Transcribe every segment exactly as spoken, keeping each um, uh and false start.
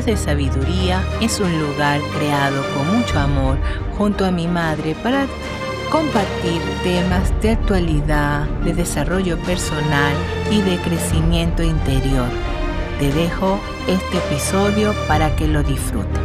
Palabras de Sabiduría es un lugar creado con mucho amor junto a mi madre para compartir temas de actualidad, de desarrollo personal y de crecimiento interior. Te dejo este episodio para que lo disfrutes.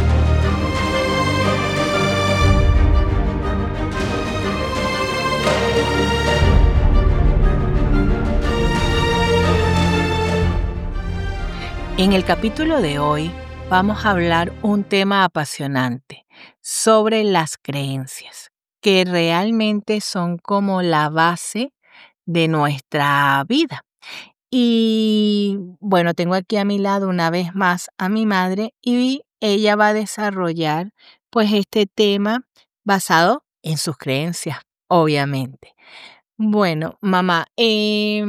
En el capítulo de hoy vamos a hablar un tema apasionante sobre las creencias, que realmente son como la base de nuestra vida. Y bueno, tengo aquí a mi lado una vez más a mi madre y ella va a desarrollar pues este tema basado en sus creencias, obviamente. Bueno, mamá, eh,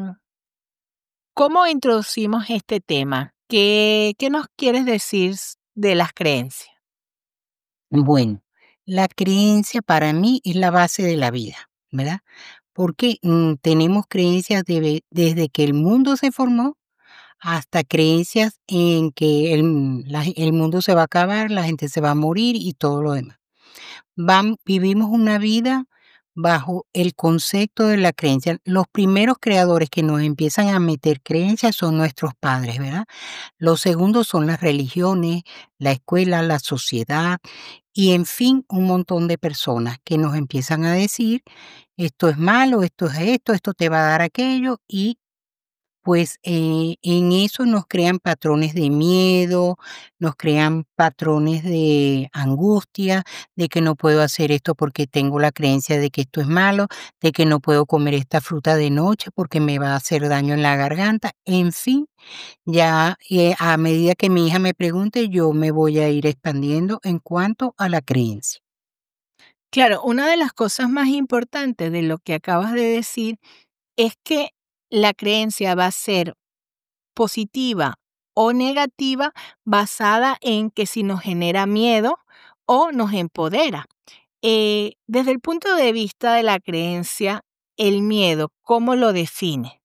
¿cómo introducimos este tema? ¿Qué, qué nos quieres decir de las creencias? Bueno, la creencia para mí es la base de la vida, ¿verdad? Porque mm, tenemos creencias debe- desde que el mundo se formó hasta creencias en que el, la- el mundo se va a acabar, la gente se va a morir y todo lo demás. Vam- vivimos una vida bajo el concepto de la creencia. Los primeros creadores que nos empiezan a meter creencias son nuestros padres, ¿verdad? Los segundos son las religiones, la escuela, la sociedad y en fin, un montón de personas que nos empiezan a decir, esto es malo, esto es esto, esto te va a dar aquello y pues eh, en eso nos crean patrones de miedo, nos crean patrones de angustia, de que no puedo hacer esto porque tengo la creencia de que esto es malo, de que no puedo comer esta fruta de noche porque me va a hacer daño en la garganta, en fin, ya eh, a medida que mi hija me pregunte, yo me voy a ir expandiendo en cuanto a la creencia. Claro, una de las cosas más importantes de lo que acabas de decir es que la creencia va a ser positiva o negativa basada en que si nos genera miedo o nos empodera. Eh, desde el punto de vista de la creencia, el miedo, ¿cómo lo define?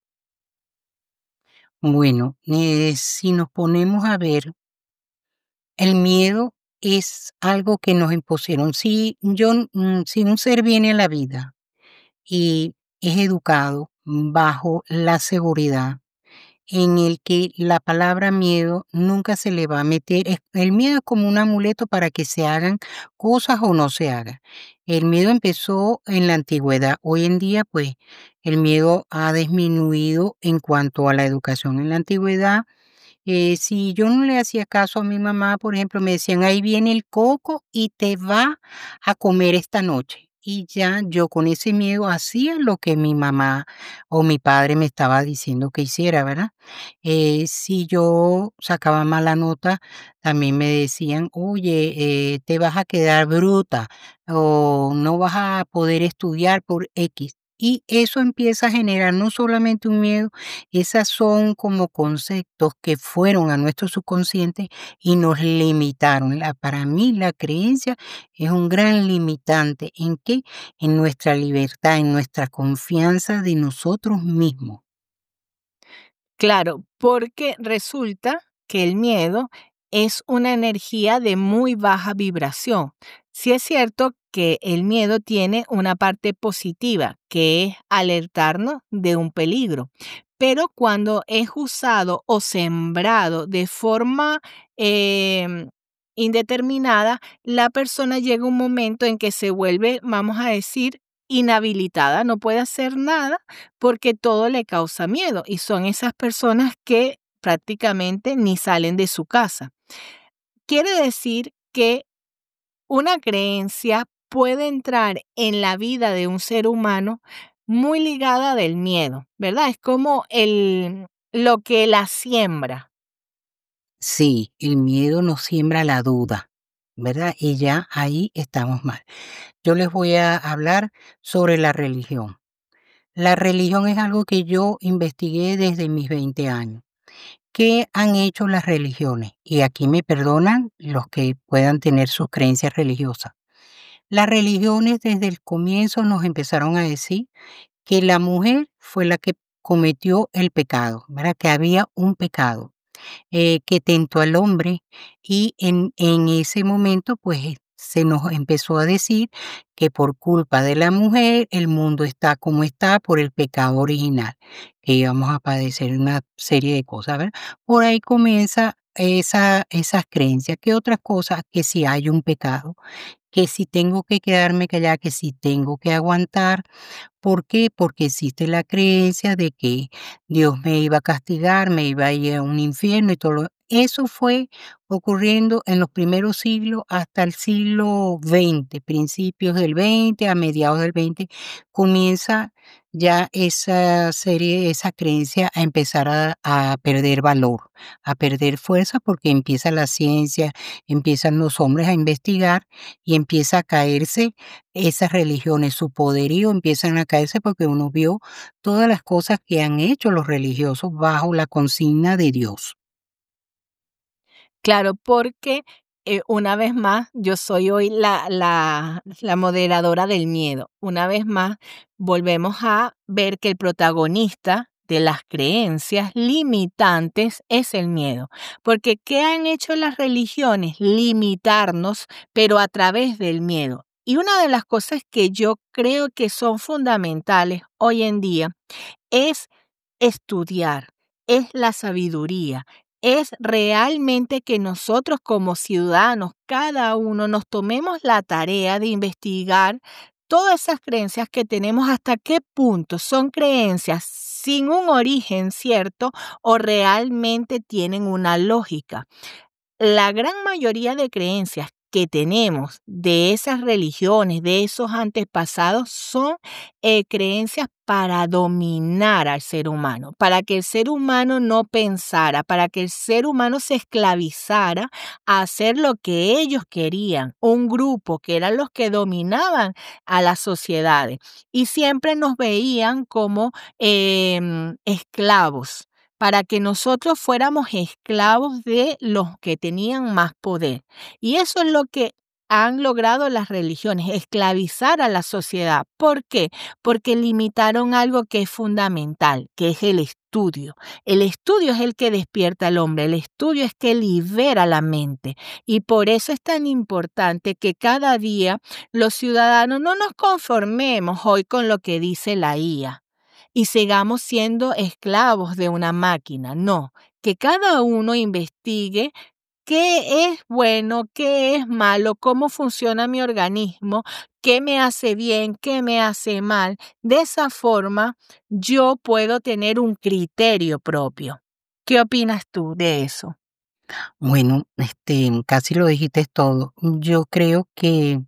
Bueno, eh, si nos ponemos a ver, el miedo es algo que nos impusieron. Si yo, mm, si un ser viene a la vida y es educado bajo la seguridad en el que la palabra miedo nunca se le va a meter. Es- El miedo es como un amuleto para que se hagan cosas o no se hagan. El miedo empezó en la antigüedad. Hoy en día, pues, el miedo ha disminuido en cuanto a la educación. En la antigüedad, eh, si yo no le hacía caso a mi mamá, por ejemplo, me decían, ahí viene el coco y te va a comer esta noche. Y ya yo con ese miedo hacía lo que mi mamá o mi padre me estaba diciendo que hiciera, ¿verdad? Eh, si yo sacaba mala nota, también me decían, oye, eh, te vas a quedar bruta o no vas a poder estudiar por X. Y eso empieza a generar no solamente un miedo, esas son como conceptos que fueron a nuestro subconsciente y nos limitaron. La, para mí la creencia es un gran limitante. ¿En qué? En nuestra libertad, en nuestra confianza de nosotros mismos. Claro, porque resulta que el miedo es una energía de muy baja vibración. Sí es cierto que el miedo tiene una parte positiva, que es alertarnos de un peligro, pero cuando es usado o sembrado de forma em, indeterminada, la persona llega a un momento en que se vuelve, vamos a decir, inhabilitada, no puede hacer nada porque todo le causa miedo y son esas personas que prácticamente ni salen de su casa. Quiere decir que una creencia puede entrar en la vida de un ser humano muy ligada del miedo, ¿verdad? Es como el, lo que la siembra. Sí, el miedo nos siembra la duda, ¿verdad? Y ya ahí estamos mal. Yo les voy a hablar sobre la religión. La religión es algo que yo investigué desde mis veinte años. ¿Qué han hecho las religiones? Y aquí me perdonan los que puedan tener sus creencias religiosas. Las religiones desde el comienzo nos empezaron a decir que la mujer fue la que cometió el pecado, ¿verdad? Que había un pecado. eh, que tentó al hombre, y en en ese momento, pues, eh, se nos empezó a decir que por culpa de la mujer el mundo está como está por el pecado original, que íbamos a padecer una serie de cosas, ¿verdad? Por ahí comienza esa esas creencias. ¿Qué otras cosas? Que si hay un pecado, que si tengo que quedarme callada, que si tengo que aguantar. ¿Por qué? Porque existe la creencia de que Dios me iba a castigar, me iba a ir a un infierno y todo lo eso fue ocurriendo en los primeros siglos hasta el siglo veinte, principios del veinte, a mediados del veinte, comienza ya esa serie, esa creencia a empezar a a perder valor, a perder fuerza, porque empieza la ciencia, empiezan los hombres a investigar y empieza a caerse esas religiones, su poderío empiezan a caerse porque uno vio todas las cosas que han hecho los religiosos bajo la consigna de Dios. Claro, porque, eh, una vez más, yo soy hoy la la la moderadora del miedo. Una vez más, volvemos a ver que el protagonista de las creencias limitantes es el miedo. Porque, ¿qué han hecho las religiones? Limitarnos, pero a través del miedo. Y una de las cosas que yo creo que son fundamentales hoy en día es estudiar, es la sabiduría, es realmente que nosotros como ciudadanos, cada uno nos tomemos la tarea de investigar todas esas creencias que tenemos, hasta qué punto son creencias sin un origen cierto o realmente tienen una lógica. La gran mayoría de creencias que tenemos de esas religiones, de esos antepasados, son eh, creencias para dominar al ser humano, para que el ser humano no pensara, para que el ser humano se esclavizara a hacer lo que ellos querían, un grupo que eran los que dominaban a las sociedades y siempre nos veían como em, esclavos para que nosotros fuéramos esclavos de los que tenían más poder. Y eso es lo que han logrado las religiones, esclavizar a la sociedad. ¿Por qué? Porque limitaron algo que es fundamental, que es el estudio. El estudio es el que despierta al hombre, el estudio es que libera la mente. Y por eso es tan importante que cada día los ciudadanos no nos conformemos hoy con lo que dice la I A y sigamos siendo esclavos de una máquina. No, que cada uno investigue qué es bueno, qué es malo, cómo funciona mi organismo, qué me hace bien, qué me hace mal. De esa forma, yo puedo tener un criterio propio. ¿Qué opinas tú de eso? Bueno, este, casi lo dijiste todo. Yo creo que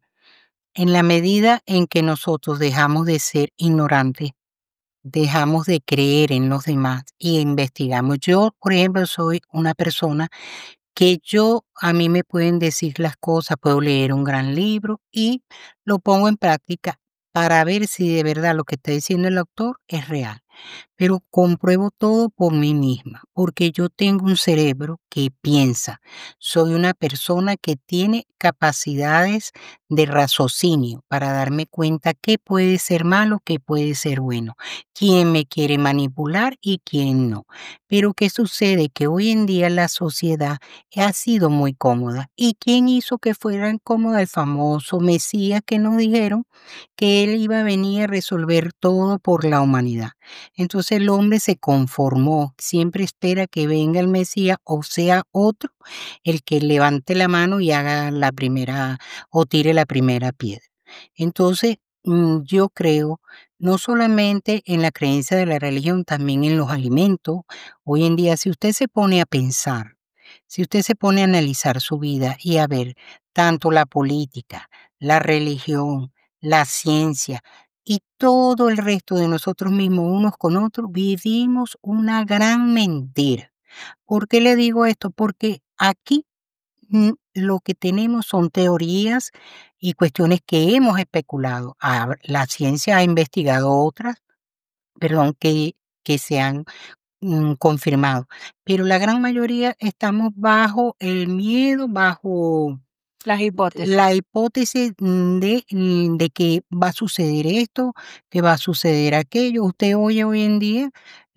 en la medida en que nosotros dejamos de ser ignorantes, dejamos de creer en los demás y investigamos. Yo, por ejemplo, soy una persona que yo, a mí me pueden decir las cosas, puedo leer un gran libro y lo pongo en práctica para ver si de verdad lo que está diciendo el autor es real. Pero compruebo todo por mí misma, porque yo tengo un cerebro que piensa. Soy una persona que tiene capacidades de raciocinio para darme cuenta qué puede ser malo, qué puede ser bueno, quién me quiere manipular y quién no. Pero ¿qué sucede? Que hoy en día la sociedad ha sido muy cómoda. ¿Y quién hizo que fuera cómoda? El famoso Mesías que nos dijeron que él iba a venir a resolver todo por la humanidad. Entonces el hombre se conformó, siempre espera que venga el Mesías o sea otro el que levante la mano y haga la primera o tire la primera piedra. Entonces, mm, yo creo no solamente en la creencia de la religión, también en los alimentos. Hoy en día, si usted se pone a pensar, si usted se pone a analizar su vida y a ver tanto la política, la religión, la ciencia, y todo el resto de nosotros mismos, unos con otros, vivimos una gran mentira. ¿Por qué le digo esto? Porque aquí mm, lo que tenemos son teorías y cuestiones que hemos especulado. Ah, la ciencia ha investigado otras, perdón, que, que se han mm, confirmado, pero la gran mayoría estamos bajo el miedo, bajo Las hipótesis. la hipótesis mm, de, mm, de que va a suceder esto, que va a suceder aquello. Usted oye hoy en día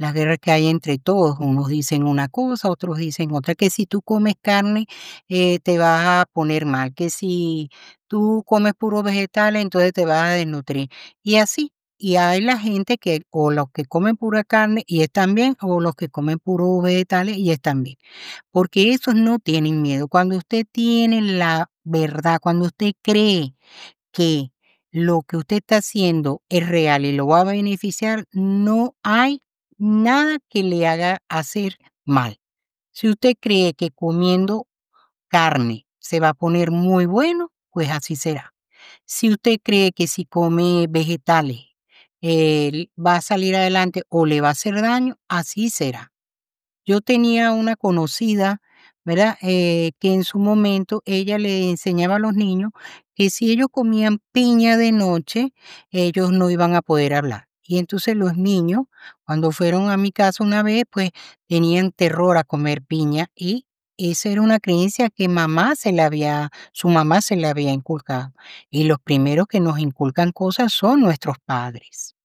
las guerras que hay entre todos. Unos dicen una cosa, otros dicen otra, que si tú comes carne eh, te vas a poner mal, que si tú comes puros vegetales entonces te vas a desnutrir. Y así, y hay la gente que o los que comen pura carne y están bien, o los que comen puros vegetales y están bien, porque esos no tienen miedo. Cuando usted tiene la verdad, cuando usted cree que lo que usted está haciendo es real y lo va a beneficiar, no hay nada que le haga hacer mal. Si usted cree que comiendo carne se va a poner muy bueno, pues así será. Si usted cree que si come vegetales eh, va a salir adelante o le va a hacer daño, así será. Yo tenía una conocida, ¿verdad? Eh, que en su momento ella le enseñaba a los niños que si ellos comían piña de noche, ellos no iban a poder hablar. Y entonces los niños, cuando fueron a mi casa una vez, pues tenían terror a comer piña y esa era una creencia que mamá se le había, su mamá se le había inculcado. Y los primeros que nos inculcan cosas son nuestros padres.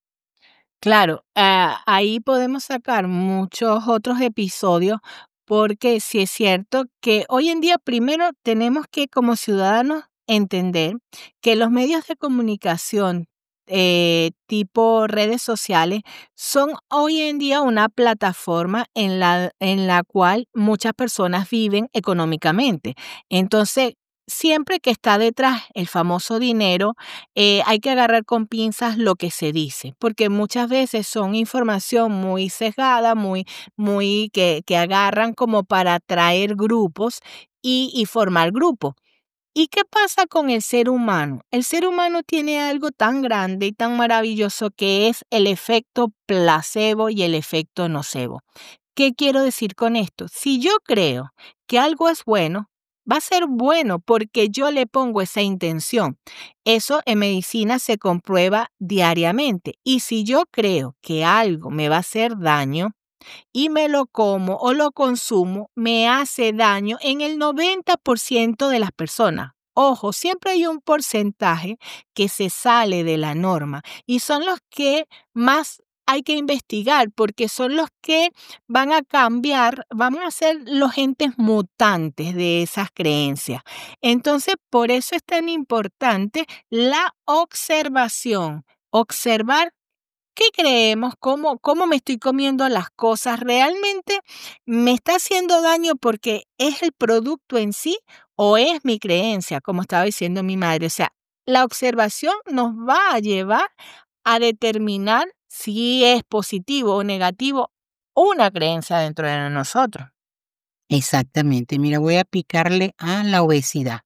Claro, ah, ahí podemos sacar muchos otros episodios porque sí es cierto que hoy en día primero tenemos que como ciudadanos entender que los medios de comunicación eh, tipo redes sociales son hoy en día una plataforma en la, en la cual muchas personas viven económicamente. Entonces, siempre que está detrás el famoso dinero, eh, hay que agarrar con pinzas lo que se dice, porque muchas veces son información muy sesgada, muy, muy que, que agarran como para atraer grupos y, y formar grupos. ¿Y qué pasa con el ser humano? El ser humano tiene algo tan grande y tan maravilloso que es el efecto placebo y el efecto nocebo. ¿Qué quiero decir con esto? Si yo creo que algo es bueno, va a ser bueno porque yo le pongo esa intención. Eso en medicina se comprueba diariamente. Y si yo creo que algo me va a hacer daño y me lo como o lo consumo, me hace daño en el noventa por ciento de las personas. Ojo, siempre hay un porcentaje que se sale de la norma y son los que más hay que investigar porque son los que van a cambiar, van a ser los entes mutantes de esas creencias. Entonces, por eso es tan importante la observación. Observar qué creemos, cómo, cómo me estoy comiendo las cosas, realmente me está haciendo daño porque es el producto en sí o es mi creencia, como estaba diciendo mi madre. O sea, la observación nos va a llevar a determinar si es positivo o negativo una creencia dentro de nosotros. Exactamente. Mira, voy a picarle a la obesidad.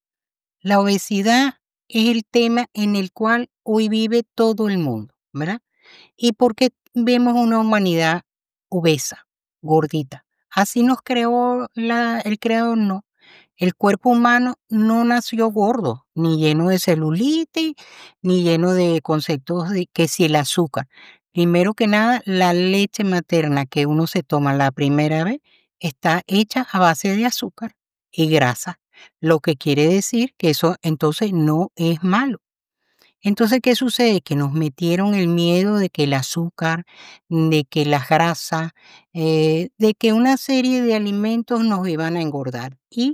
La obesidad es el tema en el cual hoy vive todo el mundo, ¿verdad? ¿Y por qué vemos una humanidad obesa, gordita? Así nos creó la, el creador, no. El cuerpo humano no nació gordo, ni lleno de celulitis, ni lleno de conceptos de que si el azúcar. Primero que nada, la leche materna que uno se toma la primera vez está hecha a base de azúcar y grasa, lo que quiere decir que eso entonces no es malo. Entonces, ¿qué sucede? Que nos metieron el miedo de que el azúcar, de que las grasas, eh, de que una serie de alimentos nos iban a engordar. Y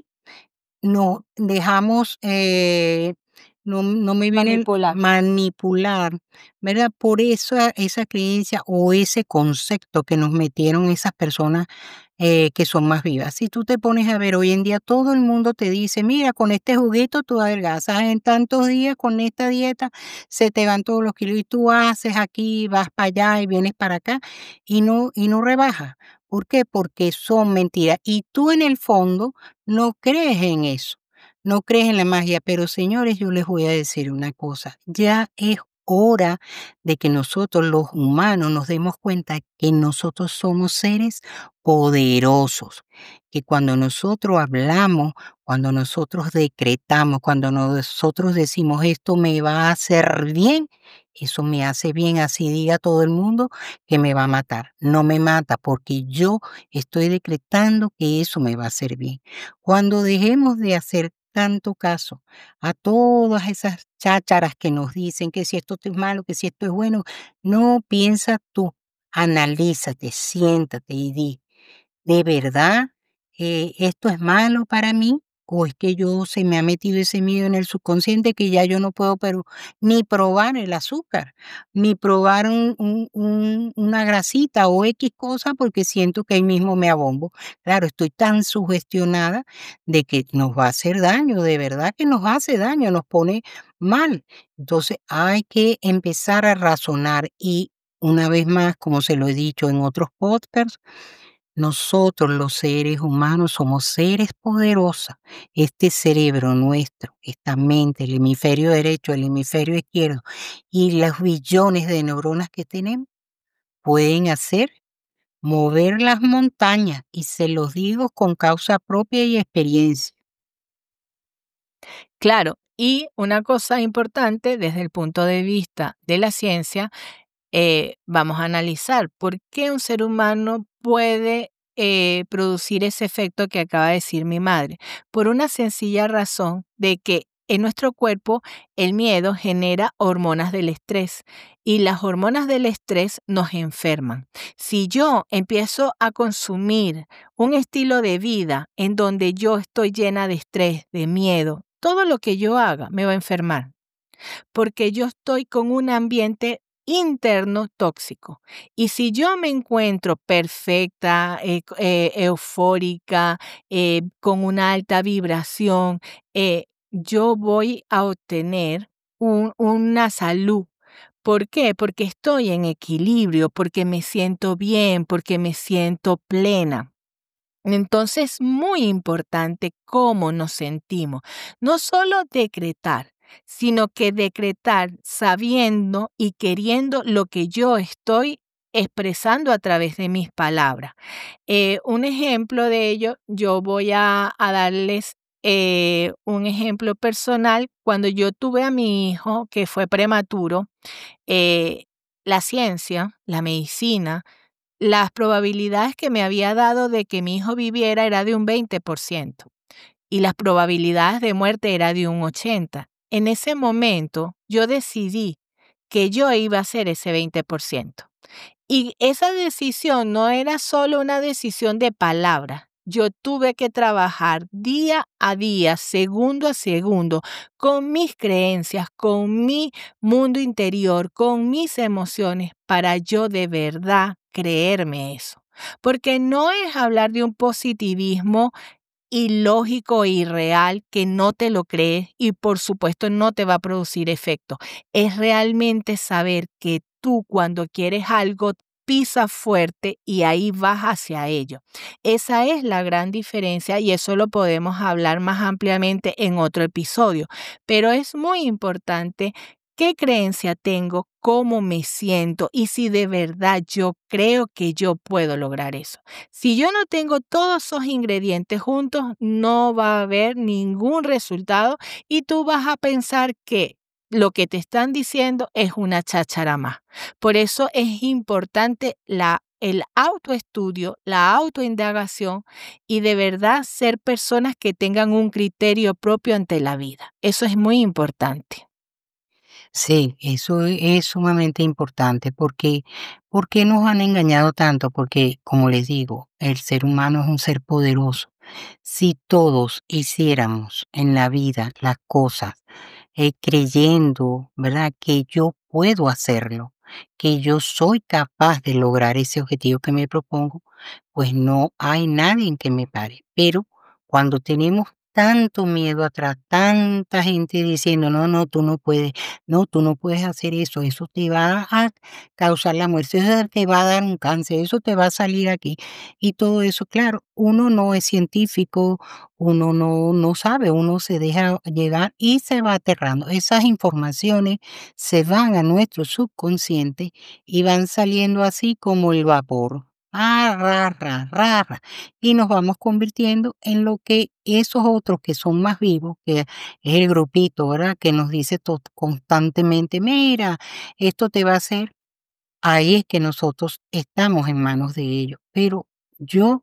no dejamos, eh, no no me viene el Manipular. manipular, ¿verdad? Por esa esa creencia o ese concepto que nos metieron esas personas, eh, que son más vivas. Si tú te pones a ver, hoy en día todo el mundo te dice: "Mira, con este juguito tú adelgazas en tantos días, con esta dieta se te van todos los kilos", y tú haces aquí, vas para allá y vienes para acá, y no y no rebajas. ¿Por qué? Porque son mentiras, y tú en el fondo no crees en eso, no crees en la magia, pero señores, yo les voy a decir una cosa, ya es hora de que nosotros los humanos nos demos cuenta que nosotros somos seres poderosos, que cuando nosotros hablamos, cuando nosotros decretamos, cuando nosotros decimos esto me va a hacer bien, eso me hace bien, así diga todo el mundo que me va a matar, no me mata porque yo estoy decretando que eso me va a hacer bien. Cuando dejemos de hacer tanto caso a todas esas chácharas que nos dicen que si esto es malo, que si esto es bueno, no piensa tú. analízate, siéntate y di, ¿de verdad eh, esto es malo para mí? ¿O es que yo se me ha metido ese miedo en el subconsciente que ya yo no puedo pero ni probar el azúcar, ni probar un, un- un- una grasita o X cosa porque siento que ahí mismo me abombo? Claro, estoy tan sugestionada de que nos va a hacer daño, de verdad que nos hace daño, nos pone mal. Entonces hay que empezar a razonar y una vez más, como se lo he dicho en otros podcasts, nosotros los seres humanos somos seres poderosos. Este cerebro nuestro, esta mente, el hemisferio derecho, el hemisferio izquierdo y los billones de neuronas que tenemos pueden hacer mover las montañas y se los digo con causa propia y experiencia. Claro, y una cosa importante desde el punto de vista de la ciencia, eh, vamos a analizar por qué un ser humano puede eh, producir ese efecto que acaba de decir mi madre. Por una sencilla razón de que en nuestro cuerpo el miedo genera hormonas del estrés y las hormonas del estrés nos enferman. Si yo empiezo a consumir un estilo de vida en donde yo estoy llena de estrés, de miedo, todo lo que yo haga me va a enfermar porque yo estoy con un ambiente interno tóxico. Y si yo me encuentro perfecta, eh, co- eh, eufórica, eh, con una alta vibración, eh, yo voy a obtener un- una salud. ¿Por qué? Porque estoy en equilibrio, porque me siento bien, porque me siento plena. Entonces, muy importante cómo nos sentimos. No solo decretar, sino que decretar sabiendo y queriendo lo que yo estoy expresando a través de mis palabras. Eh, un ejemplo de ello, yo voy a, a darles eh, un ejemplo personal. Cuando yo tuve a mi hijo, que fue prematuro, eh, la ciencia, la medicina, las probabilidades que me había dado de que mi hijo viviera era de un veinte por ciento y las probabilidades de muerte era de un ochenta por ciento. En ese momento yo decidí que yo iba a ser ese veinte por ciento. Y esa decisión no era solo una decisión de palabra. Yo tuve que trabajar día a día, segundo a segundo, con mis creencias, con mi mundo interior, con mis emociones, para yo de verdad creerme eso. Porque no es hablar de un positivismo ilógico e irreal que no te lo crees y por supuesto no te va a producir efecto. Es realmente saber que tú cuando quieres algo pisas fuerte y ahí vas hacia ello. Esa es la gran diferencia y eso lo podemos hablar más ampliamente en otro episodio, pero es muy importante qué creencia tengo, cómo me siento y si de verdad yo creo que yo puedo lograr eso. Si yo no tengo todos esos ingredientes juntos, no va a haber ningún resultado y tú vas a pensar que lo que te están diciendo es una cháchara más. Por eso es importante la, el autoestudio, la autoindagación y de verdad ser personas que tengan un criterio propio ante la vida. Eso es muy importante. Sí, eso e- es sumamente importante porque ¿por qué nos han engañado tanto? Porque, como les digo, el ser humano es un ser poderoso. Si todos hiciéramos en la vida las cosas eh, creyendo, ¿verdad? Que yo puedo hacerlo, que yo soy capaz de lograr ese objetivo que me propongo, pues no hay nadie que me pare. Pero cuando tenemos tanto miedo atrás, tanta gente diciendo, no, no, tú no puedes, no, tú no puedes hacer eso, eso te va a causar la muerte, eso te va a dar un cáncer, eso te va a salir aquí. Y todo eso, claro, uno no es científico, uno no, no sabe, uno se deja llegar y se va aterrando. Esas informaciones se van a nuestro subconsciente y van saliendo así como el vapor. Ah, ra, ra, ra, ra, y nos vamos convirtiendo en lo que esos otros que son más vivos, que es el grupito, ¿verdad? Que nos dice to- constantemente, mira, esto te va a hacer. Ahí es que nosotros estamos en manos de ellos. Pero yo,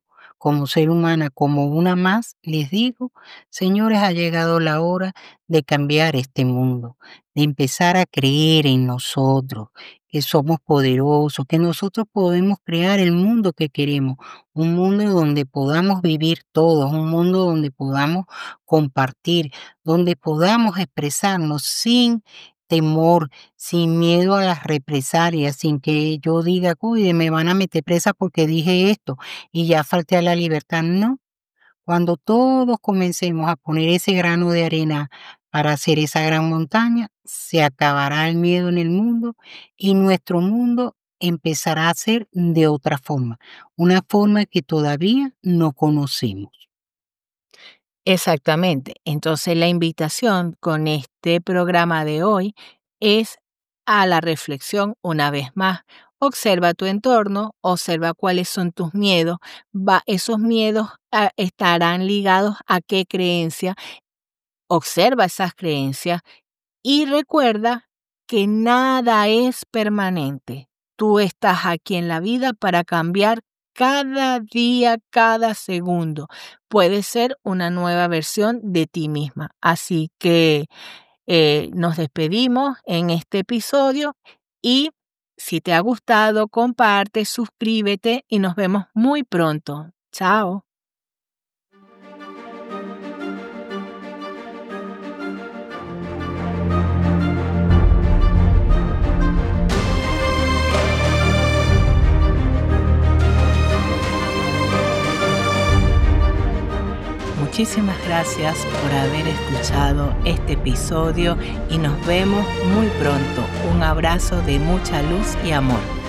como ser humana, como una más, les digo, señores, ha llegado la hora de cambiar este mundo, de empezar a creer en nosotros, que somos poderosos, que nosotros podemos crear el mundo que queremos, un mundo donde podamos vivir todos, un mundo donde podamos compartir, donde podamos expresarnos sin temor, sin miedo a las represalias, sin que yo diga, uy, me van a meter presa porque dije esto y ya falté a la libertad. No, cuando todos comencemos a poner ese grano de arena para hacer esa gran montaña, se acabará el miedo en el mundo y nuestro mundo empezará a ser de otra forma, una forma que todavía no conocemos. Exactamente. Entonces la invitación con este programa de hoy es a la reflexión una vez más. Observa tu entorno, observa cuáles son tus miedos. Va, esos miedos ah, estarán ligados a qué creencia. Observa esas creencias y recuerda que nada es permanente. Tú estás aquí en la vida para cambiar cada día, cada segundo. Puede ser una nueva versión de ti misma. Así que eh, nos despedimos en este episodio y si te ha gustado, comparte, suscríbete y nos vemos muy pronto. Chao. Muchísimas gracias por haber escuchado este episodio y nos vemos muy pronto. Un abrazo de mucha luz y amor.